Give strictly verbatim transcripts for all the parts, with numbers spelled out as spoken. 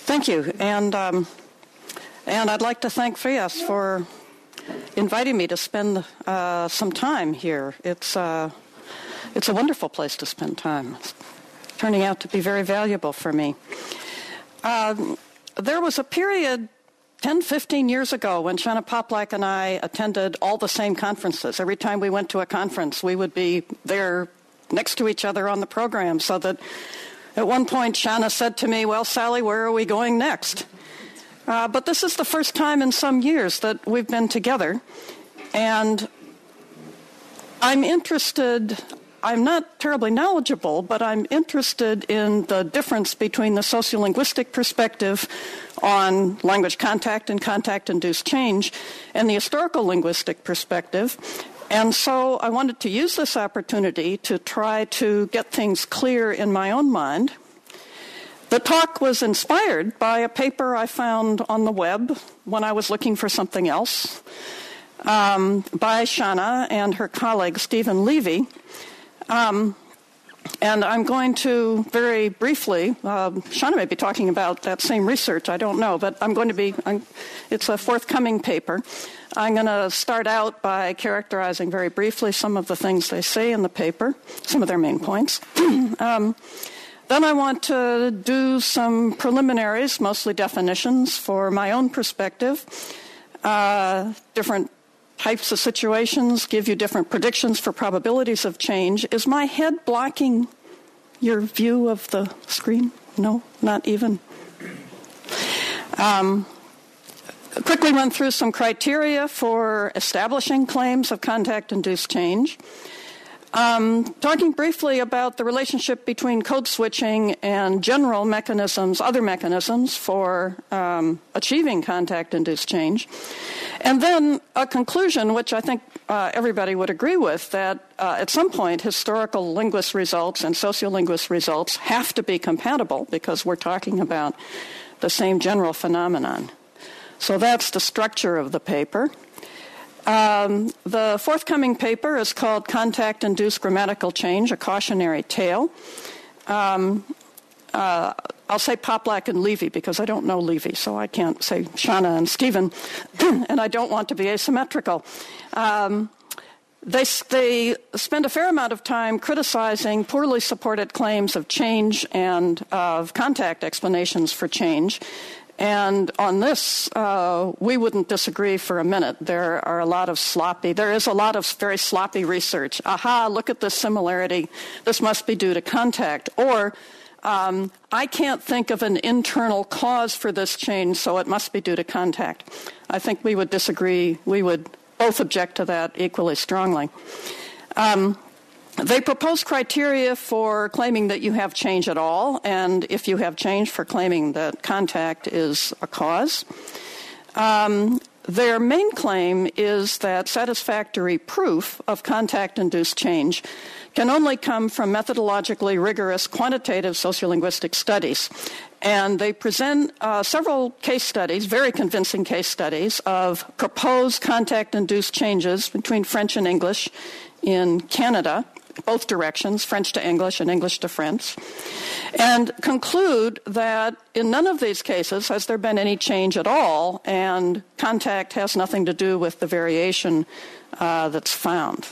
Thank you, and um, and I'd like to thank Frias for inviting me to spend uh, some time here. It's uh, it's a wonderful place to spend time. It's turning out to be very valuable for me. Um, there was a period ten, fifteen years ago when Shanna Poplack and I attended all the same conferences. Every time we went to a conference, we would be there next to each other on the program, so that at one point Shanna said to me, "Well, Sally, where are we going next?" Uh, but this is the first time in some years that we've been together, and I'm interested, I'm not terribly knowledgeable, but I'm interested in the difference between the sociolinguistic perspective on language contact and contact-induced change and the historical linguistic perspective. And so I wanted to use this opportunity to try to get things clear in my own mind. The talk was inspired by a paper I found on the web when I was looking for something else um, by Shanna and her colleague Stephen Levy. Um, and I'm going to very briefly, uh, Shanna may be talking about that same research, I don't know, but I'm going to be, I'm, it's a forthcoming paper. I'm going to start out by characterizing very briefly some of the things they say in the paper, some of their main points. um, then I want to do some preliminaries, mostly definitions, for my own perspective, uh, different types of situations, give you different predictions for probabilities of change. Is my head blocking your view of the screen? No, not even. Um, quickly run through some criteria for establishing claims of contact-induced change. Um, talking briefly about the relationship between code switching and general mechanisms, other mechanisms for um, achieving contact-induced change. And then a conclusion, which I think uh, everybody would agree with, that uh, at some point historical linguist results and sociolinguist results have to be compatible because we're talking about the same general phenomenon. So that's the structure of the paper. Um, the forthcoming paper is called Contact-Induced Grammatical Change, a Cautionary Tale. Um, uh, I'll say Poplack and Levy because I don't know Levy, so I can't say Shanna and Stephen, and I don't want to be asymmetrical. Um, they, they spend a fair amount of time criticizing poorly supported claims of change and of contact explanations for change. And on this, uh, we wouldn't disagree for a minute. There are a lot of sloppy, there is a lot of very sloppy research. Aha, look at this similarity. This must be due to contact. Or, um, I can't think of an internal cause for this change, so it must be due to contact. I think we would disagree. We would both object to that equally strongly. Um, They propose criteria for claiming that you have change at all, and if you have change, for claiming that contact is a cause. Um, their main claim is that satisfactory proof of contact-induced change can only come from methodologically rigorous quantitative sociolinguistic studies. And they present uh, several case studies, very convincing case studies, of proposed contact-induced changes between French and English in Canada, both directions, French to English and English to French, and conclude that in none of these cases has there been any change at all, and contact has nothing to do with the variation uh, that's found.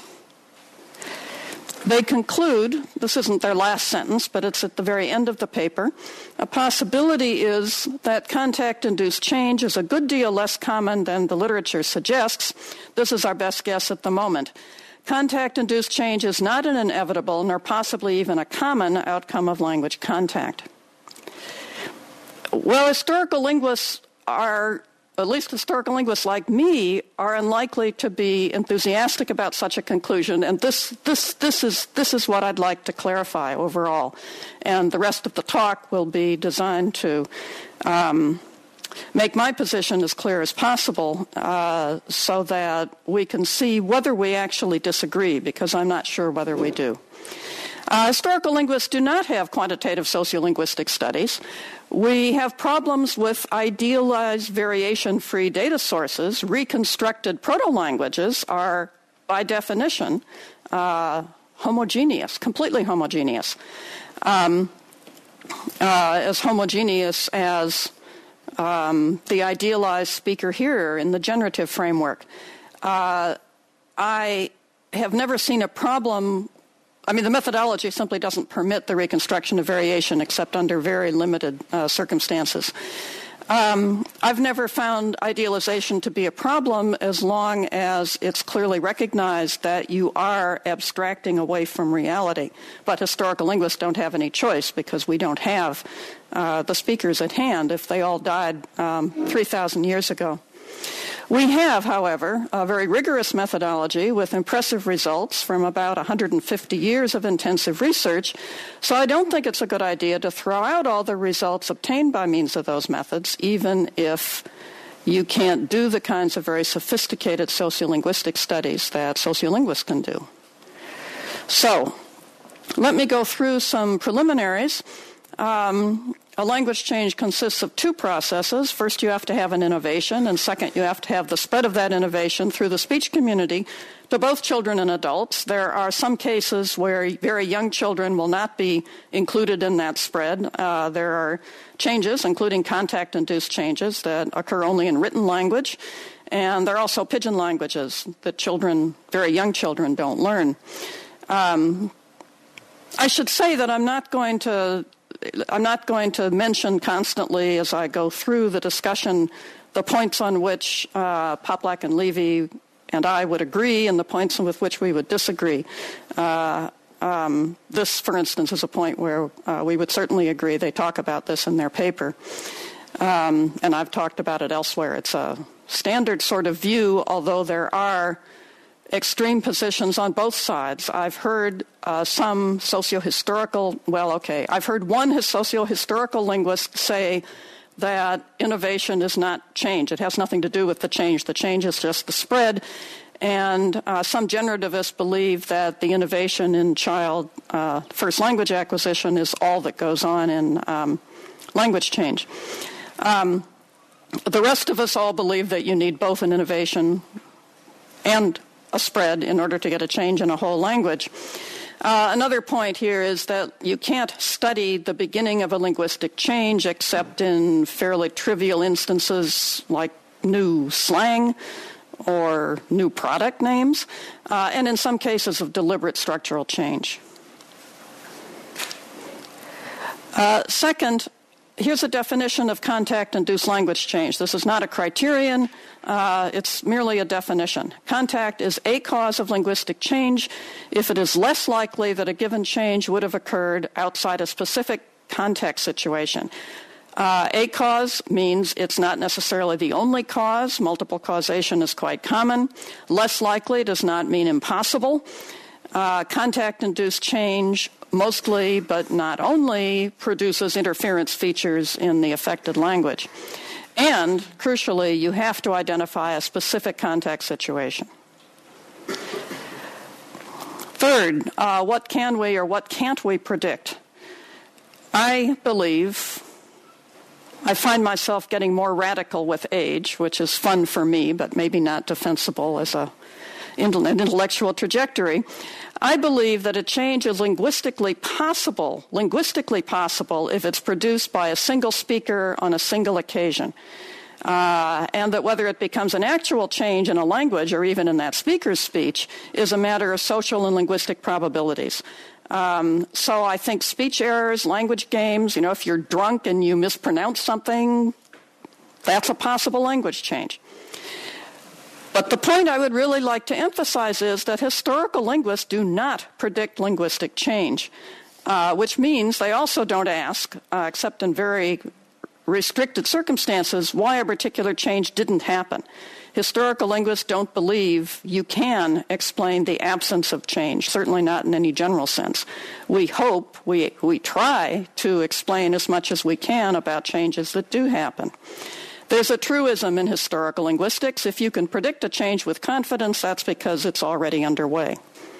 They conclude, this isn't their last sentence, but it's at the very end of the paper, a possibility is that contact-induced change is a good deal less common than the literature suggests. This is our best guess at the moment. Contact-induced change is not an inevitable nor possibly even a common outcome of language contact. Well, historical linguists are, at least historical linguists like me, are unlikely to be enthusiastic about such a conclusion, and this, this, this, is, this is what I'd like to clarify overall. And the rest of the talk will be designed to um, make my position as clear as possible uh, so that we can see whether we actually disagree, because I'm not sure whether we do. Uh, historical linguists do not have quantitative sociolinguistic studies. We have problems with idealized variation-free data sources. Reconstructed proto-languages are, by definition, uh, homogeneous, completely homogeneous, um, uh, as homogeneous as um, the idealized speaker-hearer in the generative framework. Uh, I have never seen a problem. I mean, the methodology simply doesn't permit the reconstruction of variation except under very limited uh, circumstances. Um, I've never found idealization to be a problem as long as it's clearly recognized that you are abstracting away from reality. But historical linguists don't have any choice because we don't have uh, the speakers at hand if they all died um, three thousand years ago. We have, however, a very rigorous methodology with impressive results from about one hundred fifty years of intensive research, so I don't think it's a good idea to throw out all the results obtained by means of those methods, even if you can't do the kinds of very sophisticated sociolinguistic studies that sociolinguists can do. So, let me go through some preliminaries. Um, A language change consists of two processes. First, you have to have an innovation, and second, you have to have the spread of that innovation through the speech community to both children and adults. There are some cases where very young children will not be included in that spread. Uh, there are changes, including contact-induced changes, that occur only in written language, and there are also pidgin languages that children, very young children, don't learn. Um, I should say that I'm not going to I'm not going to mention constantly as I go through the discussion the points on which uh, Poplack and Levy and I would agree and the points with which we would disagree. Uh, um, this, for instance, is a point where uh, we would certainly agree. They talk about this in their paper. Um, and I've talked about it elsewhere. It's a standard sort of view, although there are extreme positions on both sides. I've heard uh, some socio-historical, well, okay, I've heard one socio-historical linguist say that innovation is not change. It has nothing to do with the change. The change is just the spread. And uh, some generativists believe that the innovation in child uh, first language acquisition is all that goes on in um, language change. Um, the rest of us all believe that you need both an innovation and a spread in order to get a change in a whole language. Uh, another point here is that you can't study the beginning of a linguistic change except in fairly trivial instances like new slang or new product names, uh, and in some cases of deliberate structural change. Uh, second, here's a definition of contact-induced language change. This is not a criterion. Uh, it's merely a definition. Contact is a cause of linguistic change if it is less likely that a given change would have occurred outside a specific context situation. Uh, a cause means it's not necessarily the only cause. Multiple causation is quite common. Less likely does not mean impossible. Uh, contact-induced change mostly, but not only, produces interference features in the affected language. And, crucially, you have to identify a specific context situation. Third, uh, what can we or what can't we predict? I believe, I find myself getting more radical with age, which is fun for me, but maybe not defensible as a an intellectual trajectory. I believe that a change is linguistically possible, linguistically possible if it's produced by a single speaker on a single occasion. Uh, and that whether it becomes an actual change in a language or even in that speaker's speech is a matter of social and linguistic probabilities. Um, so I think speech errors, language games, you know, if you're drunk and you mispronounce something, that's a possible language change. But the point I would really like to emphasize is that historical linguists do not predict linguistic change, uh, which means they also don't ask, uh, except in very restricted circumstances, why a particular change didn't happen. Historical linguists don't believe you can explain the absence of change, certainly not in any general sense. We hope, we, we try to explain as much as we can about changes that do happen. There's a truism in historical linguistics. If you can predict a change with confidence, that's because it's already underway.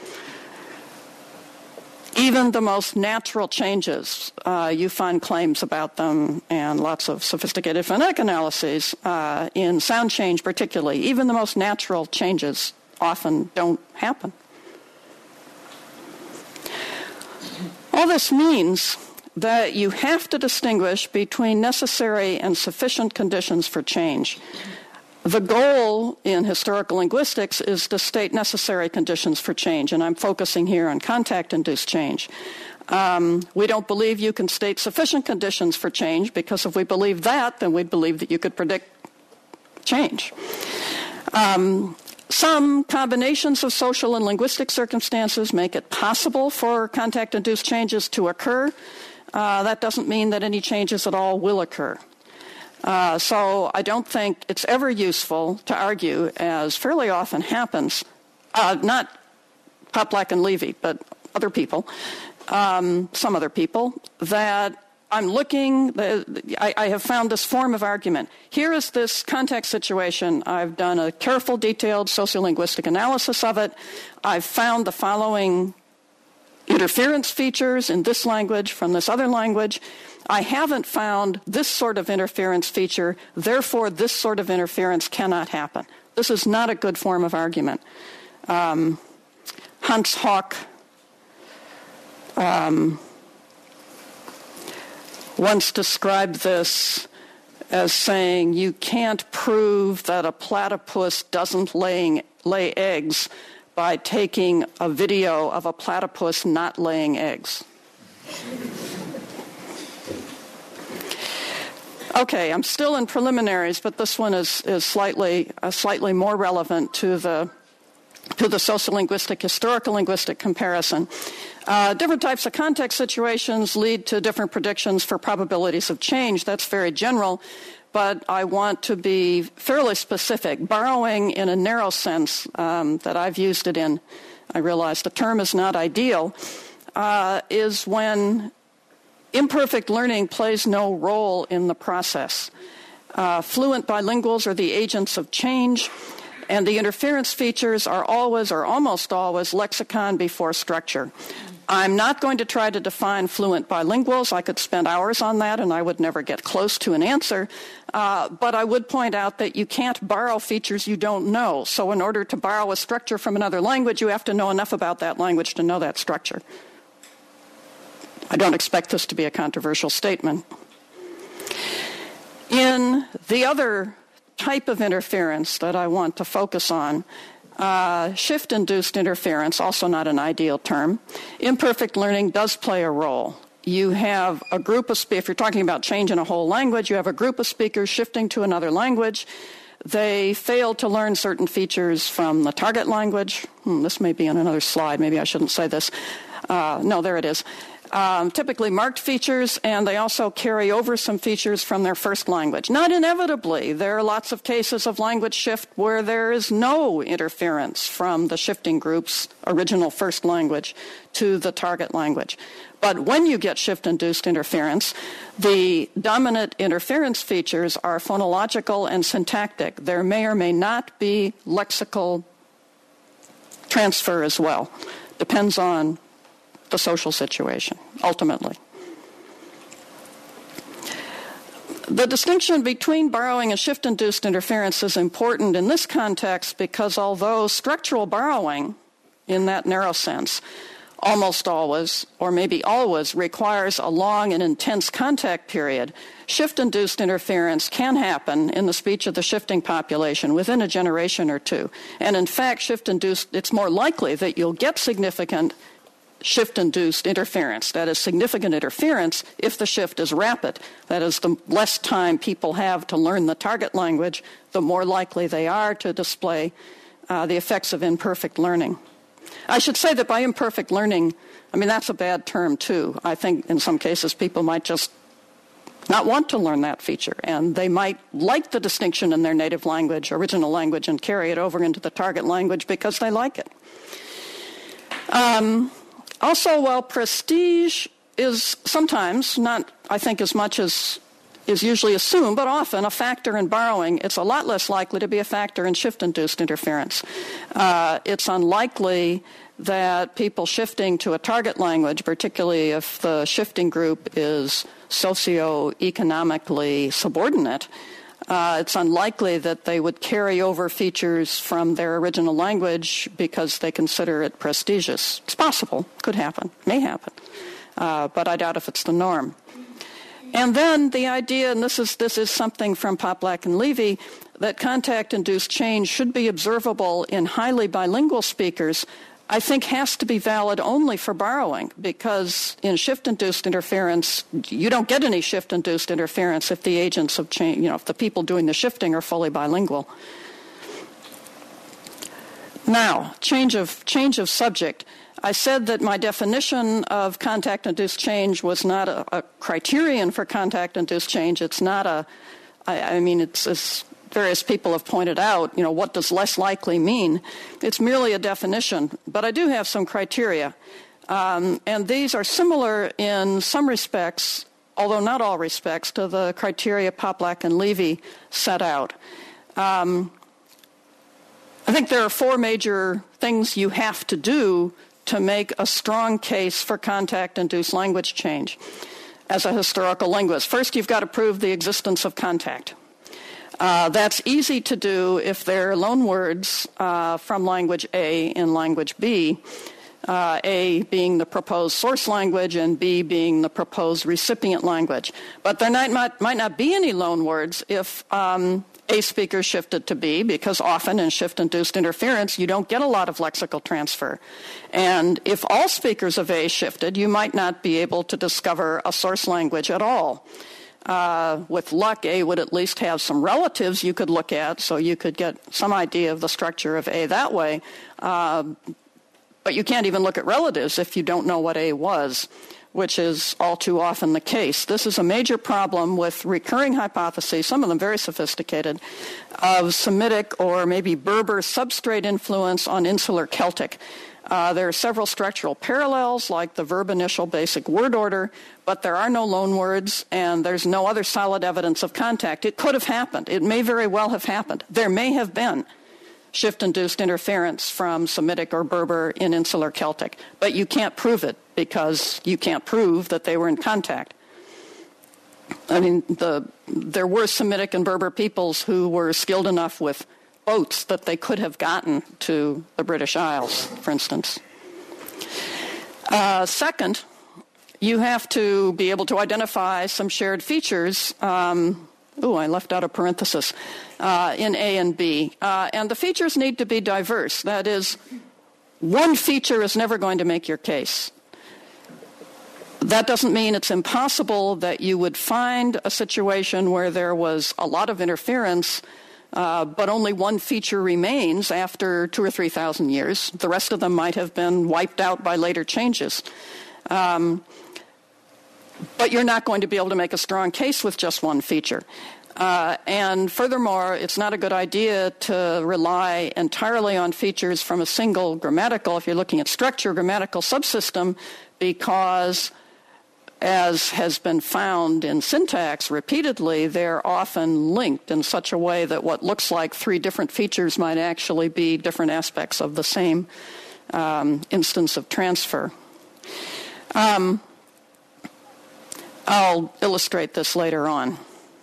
Even the most natural changes, uh, you find claims about them and lots of sophisticated phonetic analyses uh, in sound change particularly. Even the most natural changes often don't happen. All this means that you have to distinguish between necessary and sufficient conditions for change. The goal in historical linguistics is to state necessary conditions for change, and I'm focusing here on contact-induced change. Um, we don't believe you can state sufficient conditions for change, because if we believe that, then we'd believe that you could predict change. Um, some combinations of social and linguistic circumstances make it possible for contact-induced changes to occur. Uh, that doesn't mean that any changes at all will occur. Uh, so I don't think it's ever useful to argue, as fairly often happens, uh, not Poplack and Levy, but other people, um, some other people, that I'm looking, I, I have found this form of argument. Here is this context situation. I've done a careful, detailed sociolinguistic analysis of it. I've found the following interference features in this language from this other language. I haven't found this sort of interference feature, therefore this sort of interference cannot happen. This is not a good form of argument. Um, Hans Hauck um, once described this as saying you can't prove that a platypus doesn't laying, lay eggs by taking a video of a platypus not laying eggs. Okay, I'm still in preliminaries, but this one is, is slightly uh, slightly more relevant to the to the sociolinguistic, historical linguistic comparison. Uh, different types of context situations lead to different predictions for probabilities of change. That's very general, but I want to be fairly specific. Borrowing in a narrow sense um, that I've used it in, I realize the term is not ideal, uh, is when imperfect learning plays no role in the process. Uh, fluent bilinguals are the agents of change, and the interference features are always or almost always lexicon before structure. I'm not going to try to define fluent bilinguals. I could spend hours on that, and I would never get close to an answer. Uh, but I would point out that you can't borrow features you don't know. So in order to borrow a structure from another language, you have to know enough about that language to know that structure. I don't expect this to be a controversial statement. In the other type of interference that I want to focus on, uh, shift-induced interference, also not an ideal term, imperfect learning does play a role. You have a group of speakers, if you're talking about change in a whole language, you have a group of speakers shifting to another language. They fail to learn certain features from the target language. Hmm, this may be on another slide. Maybe I shouldn't say this. Uh, no, there it is. Um, typically marked features, and they also carry over some features from their first language. Not inevitably. There are lots of cases of language shift where there is no interference from the shifting group's original first language to the target language. But when you get shift-induced interference, the dominant interference features are phonological and syntactic. There may or may not be lexical transfer as well. Depends on the social situation, ultimately. The distinction between borrowing and shift-induced interference is important in this context because although structural borrowing, in that narrow sense, almost always, or maybe always, requires a long and intense contact period, shift-induced interference can happen in the speech of the shifting population within a generation or two. And in fact, shift-induced, it's more likely that you'll get significant shift-induced interference. That is significant interference if the shift is rapid. That is, the less time people have to learn the target language, the more likely they are to display uh, the effects of imperfect learning. I should say that by imperfect learning, I mean, that's a bad term, too. I think in some cases people might just not want to learn that feature, and they might like the distinction in their native language, original language, and carry it over into the target language because they like it. Um, Also, while prestige is sometimes, not I think as much as is usually assumed, but often a factor in borrowing, it's a lot less likely to be a factor in shift-induced interference. Uh, it's unlikely that people shifting to a target language, particularly if the shifting group is socioeconomically subordinate, Uh, it's unlikely that they would carry over features from their original language because they consider it prestigious. It's possible. Could happen. May happen. uh, but I doubt if it's the norm. And then the idea, and this is this is something from Poplack and Levy, that contact-induced change should be observable in highly bilingual speakers, I think has to be valid only for borrowing, because in shift-induced interference, you don't get any shift-induced interference if the agents of change, you know, if the people doing the shifting are fully bilingual. Now, change of change of subject. I said that my definition of contact-induced change was not a, a criterion for contact-induced change. It's not a, I, I mean, it's, as various people have pointed out, you know, what does less likely mean? It's merely a definition, but I do have some criteria. Um, and these are similar in some respects, although not all respects, to the criteria Poplack and Levy set out. Um, I think there are four major things you have to do to make a strong case for contact-induced language change as a historical linguist. First, you've got to prove the existence of contact. Uh, that's easy to do if there are loan words uh, from language A in language B, uh, A being the proposed source language and B being the proposed recipient language. But there might not, might not be any loan words if um, A speaker shifted to B, because often in shift-induced interference, you don't get a lot of lexical transfer. And if all speakers of A shifted, you might not be able to discover a source language at all. Uh, with luck, A would at least have some relatives you could look at, so you could get some idea of the structure of A that way. Uh, but you can't even look at relatives if you don't know what A was, which is all too often the case. This is a major problem with recurring hypotheses, some of them very sophisticated, of Semitic or maybe Berber substrate influence on insular Celtic. Uh, there are several structural parallels, like the verb initial basic word order, but there are no loan words, and there's no other solid evidence of contact. It could have happened. It may very well have happened. There may have been shift-induced interference from Semitic or Berber in insular Celtic, but you can't prove it because you can't prove that they were in contact. I mean, the, there were Semitic and Berber peoples who were skilled enough with boats that they could have gotten to the British Isles, for instance. Uh, second, you have to be able to identify some shared features. Um, ooh, I left out a parenthesis. Uh, in A and B. Uh, and the features need to be diverse. That is, one feature is never going to make your case. That doesn't mean it's impossible that you would find a situation where there was a lot of interference, uh, but only one feature remains after two or three thousand years. The rest of them might have been wiped out by later changes. Um, but you're not going to be able to make a strong case with just one feature. Uh, and furthermore, it's not a good idea to rely entirely on features from a single grammatical, if you're looking at structure, grammatical subsystem, because as has been found in syntax repeatedly, they're often linked in such a way that what looks like three different features might actually be different aspects of the same um, instance of transfer. Um, I'll illustrate this later on.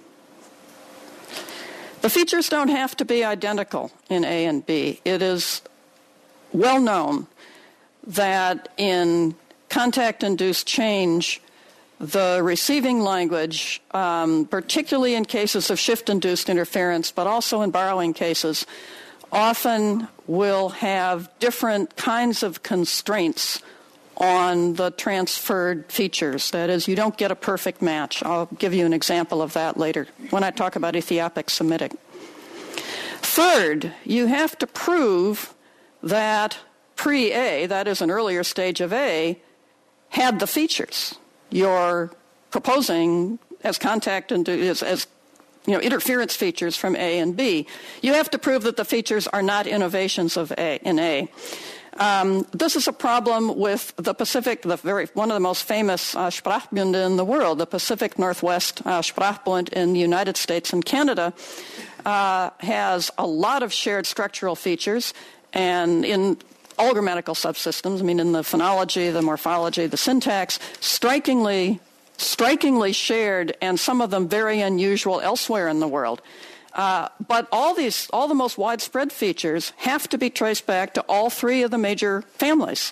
The features don't have to be identical in A and B. It is well known that in contact-induced change, the receiving language, um, particularly in cases of shift-induced interference, but also in borrowing cases, often will have different kinds of constraints on the transferred features. That is, you don't get a perfect match. I'll give you an example of that later when I talk about Ethiopic Semitic. Third, you have to prove that pre-A, that is an earlier stage of A, had the features you're proposing as contact and as, as you know, interference features from A and B. You have to prove that the features are not innovations of A in A. Um, this is a problem with the Pacific, the very one of the most famous uh, Sprachbunde in the world, the Pacific Northwest uh, Sprachbund in the United States and Canada, uh, has a lot of shared structural features, and in all grammatical subsystems, I mean in the phonology, the morphology, the syntax, strikingly, strikingly shared, and some of them very unusual elsewhere in the world. Uh, but all these, all the most widespread features have to be traced back to all three of the major families,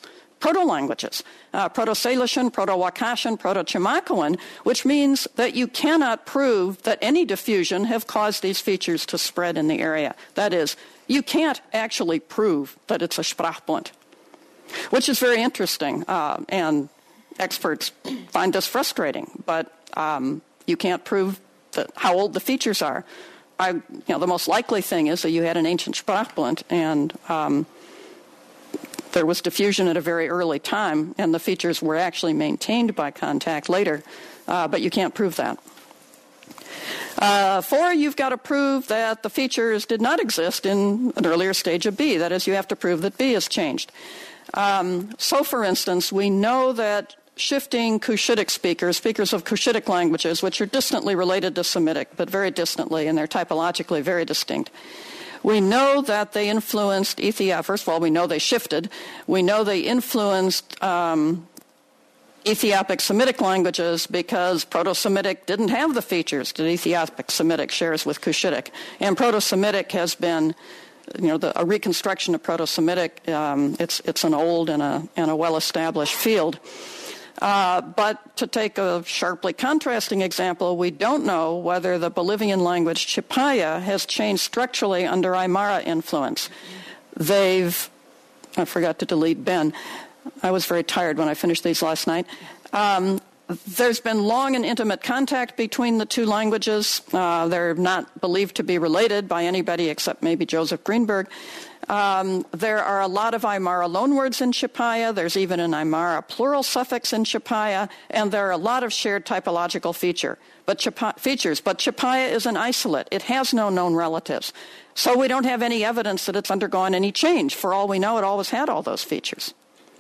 proto-languages, uh, Proto-Salishan, Proto-Wakashan, Proto-Chimakuan, which means that you cannot prove that any diffusion have caused these features to spread in the area. That is, you can't actually prove that it's a Sprachbund, which is very interesting, uh, and experts find this frustrating, but um, you can't prove that how old the features are. I, you know, the most likely thing is that you had an ancient Sprachbund, and um, there was diffusion at a very early time, and the features were actually maintained by contact later, uh, but you can't prove that. Uh, four, you've got to prove that the features did not exist in an earlier stage of B. That is, you have to prove that B has changed. Um, so, for instance, we know that shifting Cushitic speakers, speakers of Cushitic languages, which are distantly related to Semitic, but very distantly, and they're typologically very distinct, we know that they influenced Ethiopia. First of all, we know they shifted. We know they influenced um, Ethiopic Semitic languages because Proto-Semitic didn't have the features that Ethiopic Semitic shares with Cushitic. And Proto-Semitic has been, you know, the, a reconstruction of Proto-Semitic. Um, it's, it's an old and a, and a well-established field. Uh, but to take a sharply contrasting example, we don't know whether the Bolivian language Chipaya has changed structurally under Aymara influence. They've, I forgot to delete Ben. I was very tired when I finished these last night. Um, there's been long and intimate contact between the two languages. Uh, they're not believed to be related by anybody except maybe Joseph Greenberg. Um, there are a lot of Aymara loanwords in Chipaya. There's even an Aymara plural suffix in Chipaya, and there are a lot of shared typological feature, but Chipa- features. But Chipaya is an isolate. It has no known relatives. So we don't have any evidence that it's undergone any change. For all we know, it always had all those features.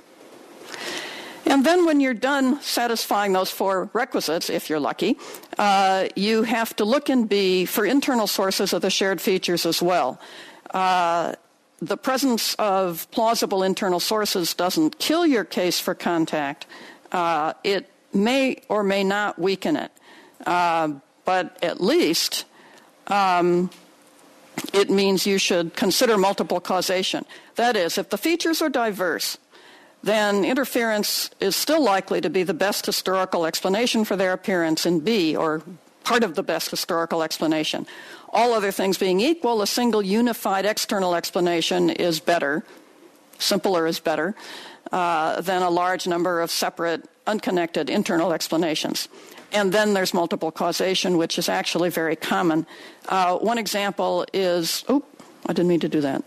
And then when you're done satisfying those four requisites, if you're lucky, uh, you have to look in B for internal sources of the shared features as well. Uh, the presence of plausible internal sources doesn't kill your case for contact. Uh, it may or may not weaken it. Uh, but at least um, it means you should consider multiple causation. That is, if the features are diverse, then interference is still likely to be the best historical explanation for their appearance in B, or part of the best historical explanation. All other things being equal, a single unified external explanation is better, simpler is better, uh, than a large number of separate, unconnected internal explanations. And then there's multiple causation, which is actually very common. Uh, one example is, oh, I didn't mean to do that.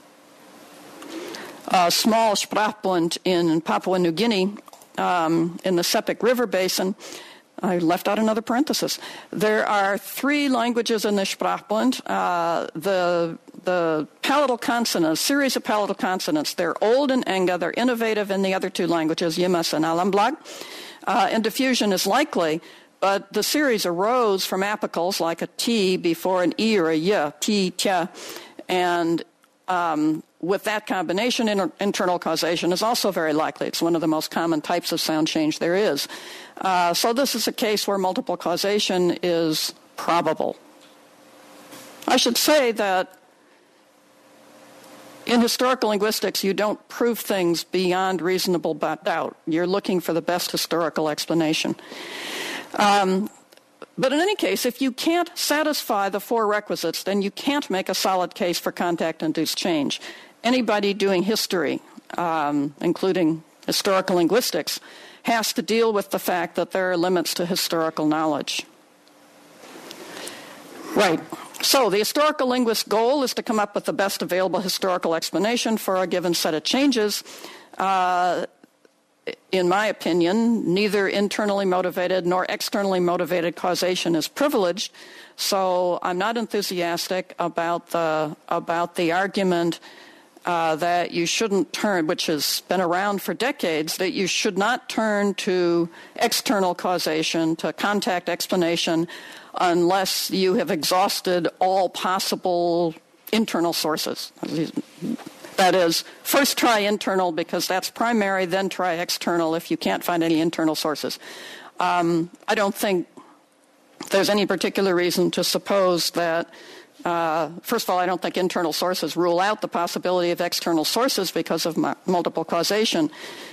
A small Sprachbund in Papua New Guinea, um, in the Sepik River Basin. I left out another parenthesis. There are three languages in the Sprachbund. Uh, the the palatal consonants, series of palatal consonants, they're old in Enga, they're innovative in the other two languages, Yimas and Alamblag. Uh, and diffusion is likely, but the series arose from apicals like a T before an E or a Y, T, Tia, and um, with that combination, inter- internal causation is also very likely. It's one of the most common types of sound change there is. Uh, so this is a case where multiple causation is probable. I should say that in historical linguistics, you don't prove things beyond reasonable doubt. You're looking for the best historical explanation. Um, But in any case, if you can't satisfy the four requisites, then you can't make a solid case for contact-induced change. Anybody doing history, um, including historical linguistics, has to deal with the fact that there are limits to historical knowledge. Right. So the historical linguist's goal is to come up with the best available historical explanation for a given set of changes. Uh, In my opinion, neither internally motivated nor externally motivated causation is privileged, so I'm not enthusiastic about the about the argument uh, that you shouldn't turn, which has been around for decades, that you should not turn to external causation, to contact explanation, unless you have exhausted all possible internal sources. That is, first try internal because that's primary, then try external if you can't find any internal sources. Um, I don't think there's any particular reason to suppose that, uh, first of all, I don't think internal sources rule out the possibility of external sources because of multiple causation.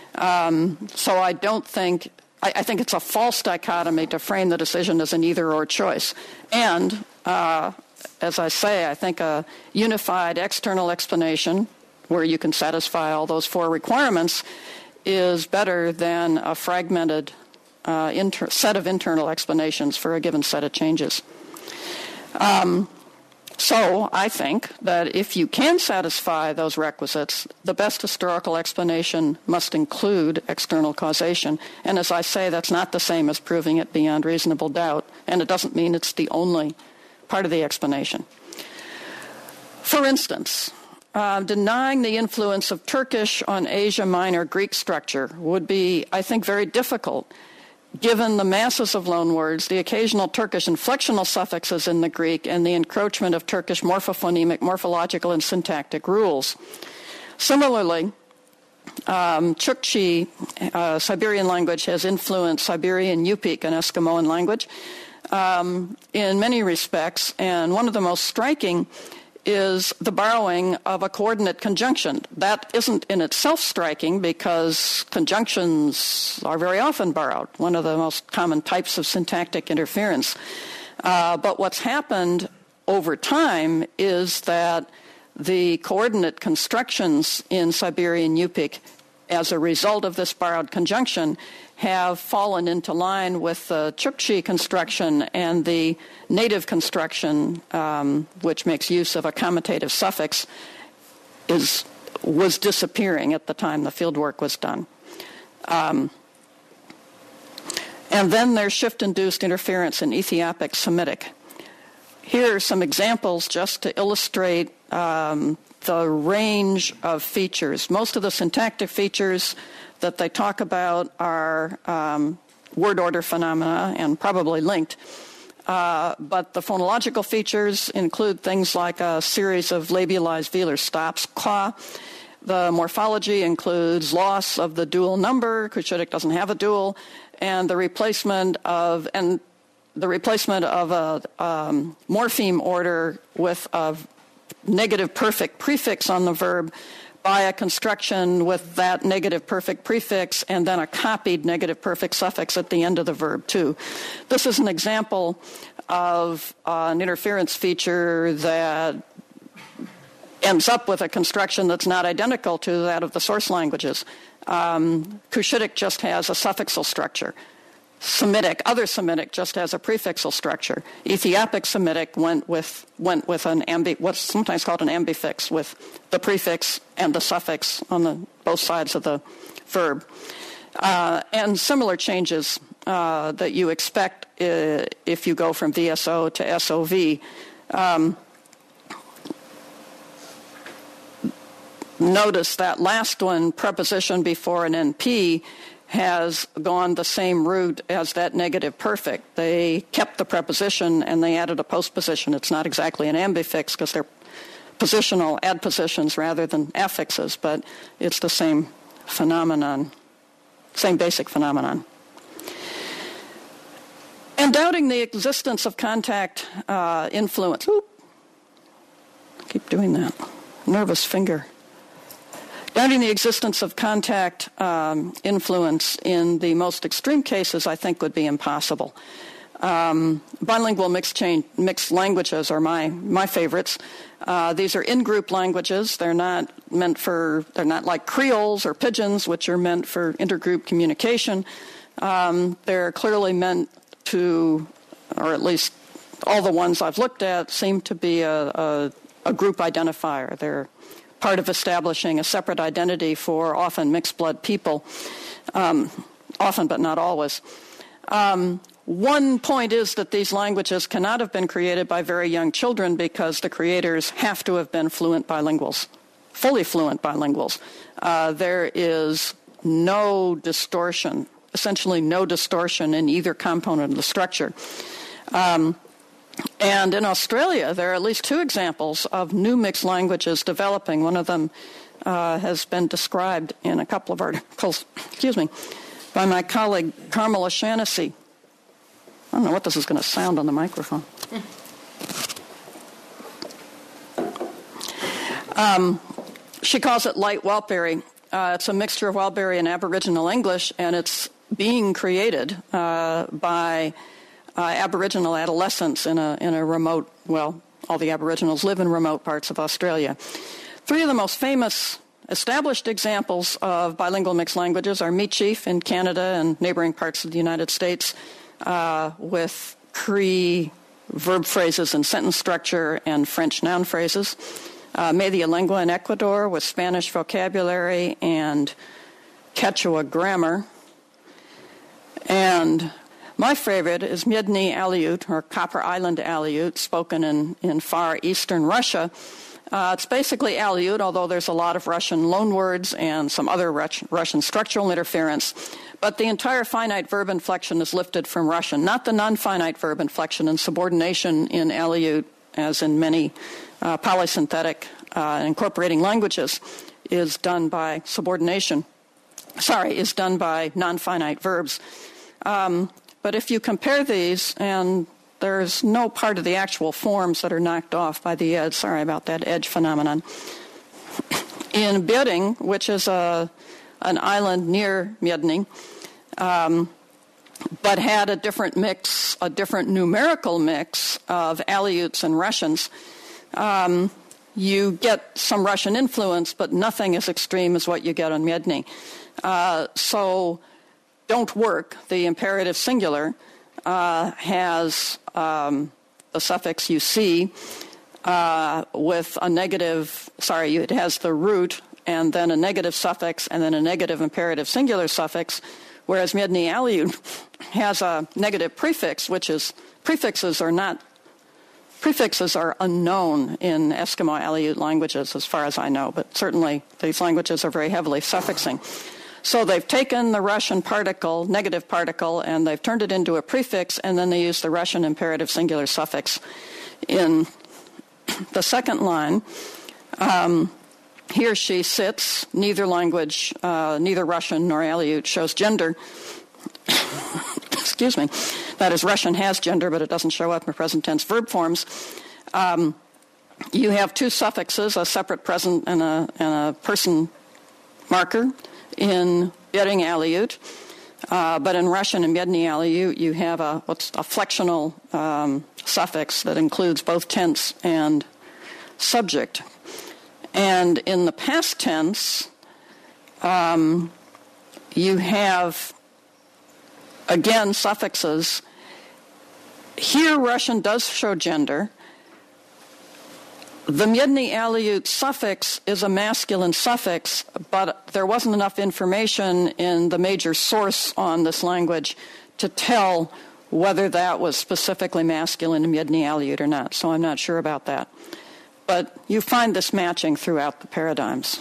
Um, so I don't think, I, I think it's a false dichotomy to frame the decision as an either-or choice. And, uh, as I say, I think a unified external explanation where you can satisfy all those four requirements is better than a fragmented uh, inter- set of internal explanations for a given set of changes. Um, so I think that if you can satisfy those requisites, the best historical explanation must include external causation. And as I say, that's not the same as proving it beyond reasonable doubt, and it doesn't mean it's the only part of the explanation. For instance, Uh, denying the influence of Turkish on Asia Minor Greek structure would be, I think, very difficult, given the masses of loanwords, the occasional Turkish inflectional suffixes in the Greek, and the encroachment of Turkish morphophonemic, morphological, and syntactic rules. Similarly, um, Chukchi, uh, Siberian language, has influenced Siberian Yupik, an Eskimoan language, um, in many respects, and one of the most striking is the borrowing of a coordinate conjunction. That isn't in itself striking because conjunctions are very often borrowed, one of the most common types of syntactic interference. Uh, but what's happened over time is that the coordinate constructions in Siberian Yupik, as a result of this borrowed conjunction, have fallen into line with the Chukchi construction and the native construction, um, which makes use of a commutative suffix, is was disappearing at the time the fieldwork was done. Um, and then there's shift-induced interference in Ethiopic Semitic. Here are some examples just to illustrate um, the range of features. Most of the syntactic features that they talk about are um, word order phenomena and probably linked. Uh, but the phonological features include things like a series of labialized velar stops, qua. The morphology includes loss of the dual number, Cushitic doesn't have a dual, and the replacement of and the replacement of a um, morpheme order with a negative perfect prefix on the verb by a construction with that negative perfect prefix and then a copied negative perfect suffix at the end of the verb, too. This is an example of uh, an interference feature that ends up with a construction that's not identical to that of the source languages. Um, Cushitic just has a suffixal structure. Semitic, other Semitic just has a prefixal structure. Ethiopic Semitic went with went with an ambi, what's sometimes called an ambifix, with the prefix and the suffix on the both sides of the verb, uh, and similar changes uh, that you expect uh, if you go from V S O to S O V. Um, notice that last one, preposition before an N P, has gone the same route as that negative perfect. They kept the preposition and they added a postposition. It's not exactly an ambifix because they're positional adpositions rather than affixes, but it's the same phenomenon, same basic phenomenon. And doubting the existence of contact uh, influence. Oop. Keep doing that. Nervous finger. Doubting the existence of contact um, influence in the most extreme cases, I think, would be impossible. Um, bilingual mixed, chain, mixed languages are my my favorites. Uh, these are in-group languages. They're not meant for. They're not like Creoles or Pidgins, which are meant for intergroup communication. Um, they're clearly meant to, or at least all the ones I've looked at, seem to be a, a, a group identifier. They're part of establishing a separate identity for often mixed-blood people, um, often but not always. Um, one point is that these languages cannot have been created by very young children because the creators have to have been fluent bilinguals, fully fluent bilinguals. Uh, there is no distortion, essentially no distortion in either component of the structure. Um, And in Australia, there are at least two examples of new mixed languages developing. One of them uh, has been described in a couple of articles, excuse me, by my colleague Carmel O'Shaughnessy. I don't know what this is going to sound on the microphone. Um, she calls it light Walpberry. Uh, it's a mixture of Wildberry and Aboriginal English, and it's being created uh, by uh, Aboriginal adolescents in a in a remote, well, all the Aboriginals live in remote parts of Australia. Three of the most famous established examples of bilingual mixed languages are Michif in Canada and neighboring parts of the United States uh, with Cree verb phrases and sentence structure and French noun phrases. Uh, Media Lengua in Ecuador with Spanish vocabulary and Quechua grammar. And my favorite is Medny Aleut, or Copper Island Aleut, spoken in, in far eastern Russia. Uh, it's basically Aleut, although there's a lot of Russian loanwords and some other Russian structural interference. But the entire finite verb inflection is lifted from Russian, not the non-finite verb inflection and subordination in Aleut, as in many uh, polysynthetic uh, incorporating languages, is done by subordination. Sorry, is done by non-finite verbs. Um, but if you compare these, and there's no part of the actual forms that are knocked off by the edge. Sorry about that edge phenomenon. In Bering, which is a, an island near Medny, um, but had a different mix, a different numerical mix of Aleuts and Russians, um, you get some Russian influence, but nothing as extreme as what you get on Medny. Uh, so don't work, the imperative singular, Uh, has um, the suffix you see uh, with a negative, sorry, it has the root and then a negative suffix and then a negative imperative singular suffix, whereas Medny Aleut has a negative prefix, which is, prefixes are not, prefixes are unknown in Eskimo Aleut languages as far as I know, but certainly these languages are very heavily suffixing. So they've taken the Russian particle, negative particle, and they've turned it into a prefix, and then they use the Russian imperative singular suffix in the second line. Um, he or she sits. Neither language, uh, neither Russian nor Aleut shows gender. Excuse me. That is, Russian has gender, but it doesn't show up in present tense verb forms. Um, you have two suffixes, a separate present and a, and a person marker in Bering Aleut, uh, but in Russian and Medny Aleut you have a, what's a flexional um, suffix that includes both tense and subject. And in the past tense, um, you have, again, suffixes. Here Russian does show gender. The Medny Aleut suffix is a masculine suffix, but there wasn't enough information in the major source on this language to tell whether that was specifically masculine in Medny Aleut or not, so I'm not sure about that. But you find this matching throughout the paradigms.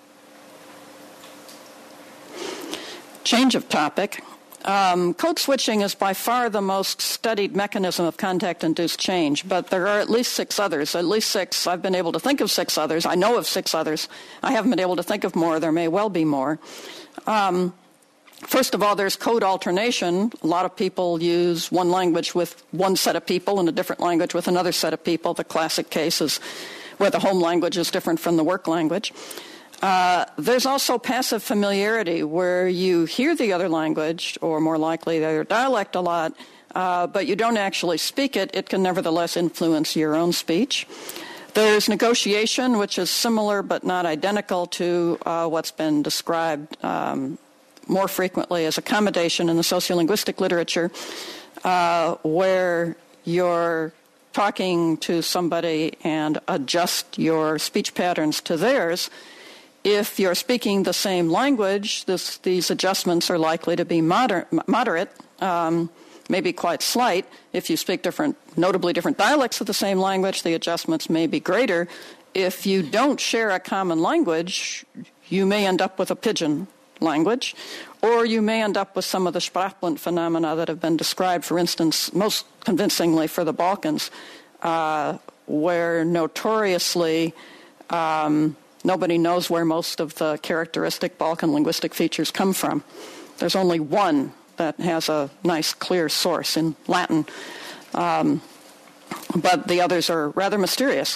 Change of topic. Um, code switching is by far the most studied mechanism of contact-induced change, but there are at least six others. At least six. I've been able to think of six others. I know of six others. I haven't been able to think of more. There may well be more. Um, first of all, there's code alternation. A lot of people use one language with one set of people and a different language with another set of people. The classic case is where the home language is different from the work language. Uh, there's also passive familiarity, where you hear the other language, or more likely the other dialect a lot, uh, but you don't actually speak it. It can nevertheless influence your own speech. There's negotiation, which is similar but not identical to uh, what's been described um, more frequently as accommodation in the sociolinguistic literature, uh, where you're talking to somebody and adjust your speech patterns to theirs. If you're speaking the same language, this, these adjustments are likely to be moder- moderate, um, maybe quite slight. If you speak different, notably different dialects of the same language, the adjustments may be greater. If you don't share a common language, you may end up with a pidgin language, or you may end up with some of the Sprachblind phenomena that have been described, for instance, most convincingly for the Balkans, uh, where notoriously um, nobody knows where most of the characteristic Balkan linguistic features come from. There's only one that has a nice, clear source in Latin, um, but the others are rather mysterious.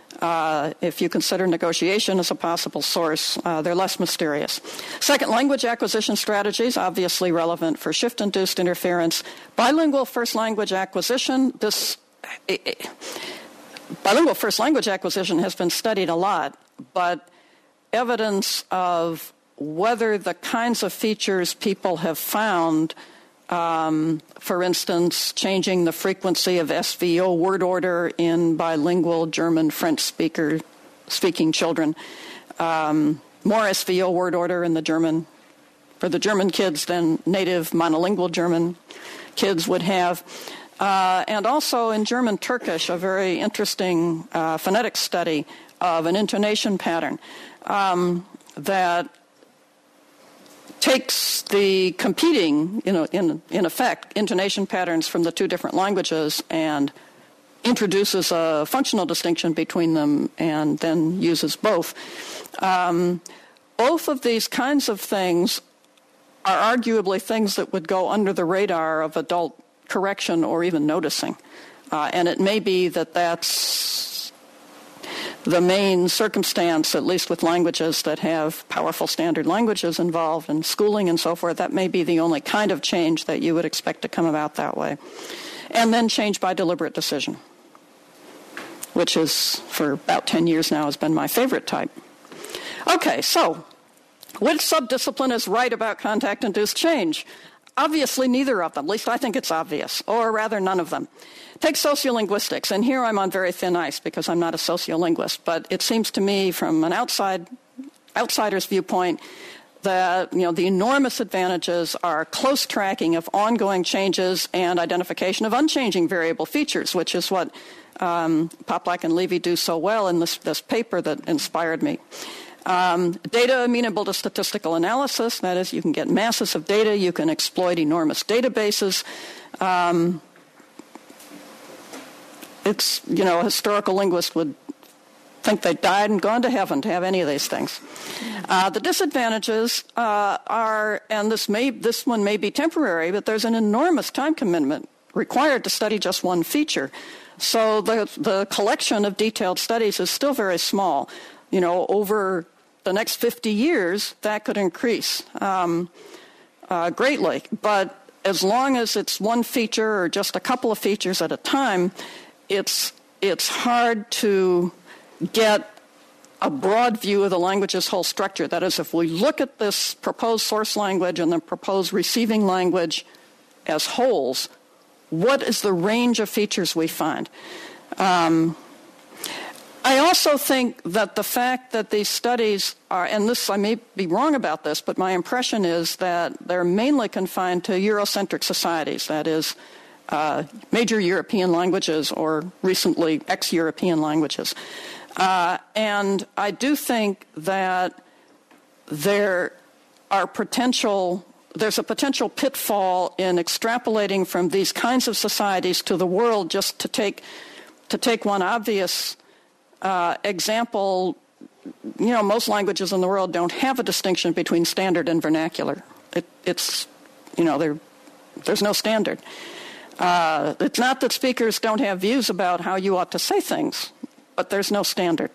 Uh, if you consider negotiation as a possible source, uh, they're less mysterious. Second, language acquisition strategies, obviously relevant for shift-induced interference. Bilingual first language acquisition, this it, it, bilingual first language acquisition has been studied a lot, but evidence of whether the kinds of features people have found, Um, for instance, changing the frequency of S V O word order in bilingual German French speaker speaking children, um, more S V O word order in the German for the German kids than native monolingual German kids would have, uh, and also in German Turkish, a very interesting uh, phonetic study of an intonation pattern um, that takes the competing, you know, in, in effect, intonation patterns from the two different languages and introduces a functional distinction between them and then uses both. Um, both of these kinds of things are arguably things that would go under the radar of adult correction or even noticing. Uh, and it may be that that's the main circumstance, at least with languages that have powerful standard languages involved and schooling and so forth, that may be the only kind of change that you would expect to come about that way. And then change by deliberate decision, which is, for about ten years now, has been my favorite type. Okay, so which subdiscipline is right about contact-induced change? Obviously neither of them. At least I think it's obvious, or rather none of them. Take sociolinguistics, and here I'm on very thin ice because I'm not a sociolinguist, but it seems to me from an outside outsider's viewpoint that, you know, the enormous advantages are close tracking of ongoing changes and identification of unchanging variable features, which is what um, Poplack and Levy do so well in this, this paper that inspired me. Um, data amenable to statistical analysis, that is, you can get masses of data, you can exploit enormous databases. Um, it's, you know, a historical linguist would think they died and gone to heaven to have any of these things. Uh, the disadvantages uh, are, and this may this one may be temporary, but there's an enormous time commitment required to study just one feature. So the the collection of detailed studies is still very small. You know, over the next fifty years, that could increase um, uh, greatly. But as long as it's one feature or just a couple of features at a time, it's it's hard to get a broad view of the language's whole structure. That is, if we look at this proposed source language and the proposed receiving language as wholes, what is the range of features we find? Um, I also think that the fact that these studies are, and this I may be wrong about this, but my impression is that they're mainly confined to Eurocentric societies, that is, uh, major European languages or recently ex-European languages. Uh, and I do think that there are potential, there's a potential pitfall in extrapolating from these kinds of societies to the world. Just to take, to take one obvious uh, example, you know, most languages in the world don't have a distinction between standard and vernacular. It, it's, you know, there, there's no standard. Uh, it's not that speakers don't have views about how you ought to say things, but there's no standard.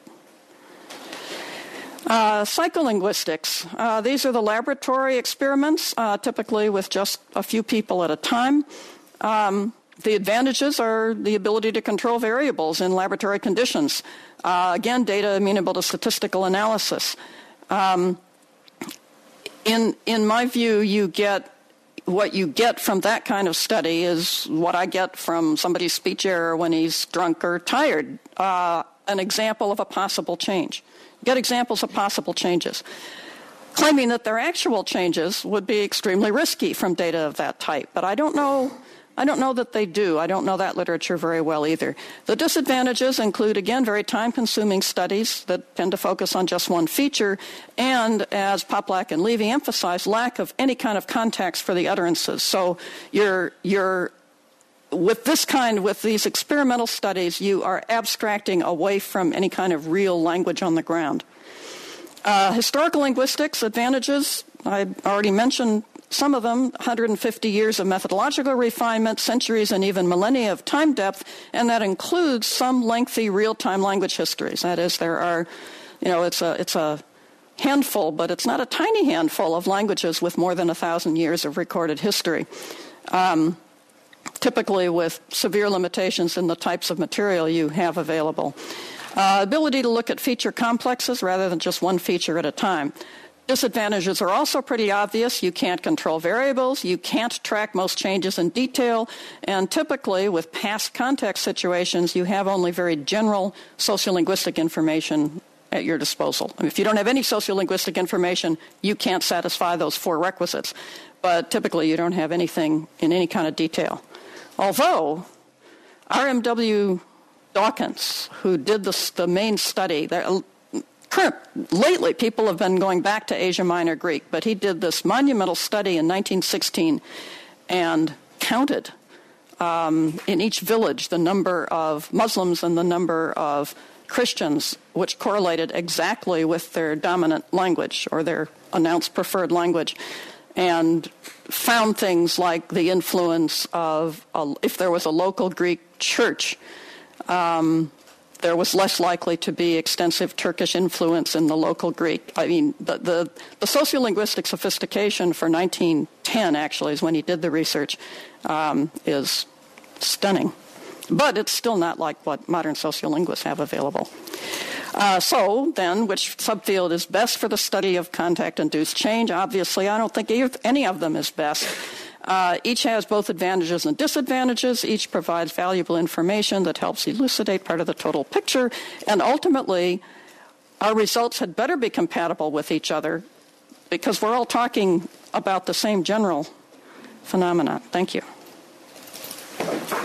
Uh, psycholinguistics. Uh, these are the laboratory experiments, uh, typically with just a few people at a time. Um, the advantages are the ability to control variables in laboratory conditions. Uh, again, data amenable to statistical analysis. Um, in, in my view, you get what you get from that kind of study is what I get from somebody's speech error when he's drunk or tired. Uh, an example of a possible change. You get examples of possible changes. Claiming that they're actual changes would be extremely risky from data of that type, but I don't know I don't know that they do. I don't know that literature very well either. The disadvantages include, again, very time-consuming studies that tend to focus on just one feature, and, as Poplack and Levy emphasized, lack of any kind of context for the utterances. So you're you're with this kind, with these experimental studies, you are abstracting away from any kind of real language on the ground. Uh, historical linguistics advantages, I already mentioned some of them, one hundred fifty years of methodological refinement, centuries and even millennia of time depth, and that includes some lengthy real-time language histories. That is, there are, you know, it's a, it's a handful, but it's not a tiny handful of languages with more than a thousand years of recorded history, um, typically with severe limitations in the types of material you have available. Uh, ability to look at feature complexes rather than just one feature at a time. Disadvantages are also pretty obvious. You can't control variables, you can't track most changes in detail, and typically with past context situations, you have only very general sociolinguistic information at your disposal. I mean, if you don't have any sociolinguistic information, you can't satisfy those four requisites. But typically, you don't have anything in any kind of detail. Although, R M W Dawkins, who did this, the main study, current, lately people have been going back to Asia Minor Greek, but he did this monumental study in nineteen sixteen and counted um, in each village the number of Muslims and the number of Christians, which correlated exactly with their dominant language or their announced preferred language, and found things like the influence of, a, if there was a local Greek church, um, there was less likely to be extensive Turkish influence in the local Greek. I mean, the, the, the sociolinguistic sophistication for nineteen ten, actually, is when he did the research, um, is stunning. But it's still not like what modern sociolinguists have available. Uh, so, then, which subfield is best for the study of contact-induced change? Obviously, I don't think any of them is best. Uh, each has both advantages and disadvantages. Each provides valuable information that helps elucidate part of the total picture. And ultimately, our results had better be compatible with each other because we're all talking about the same general phenomena. Thank you.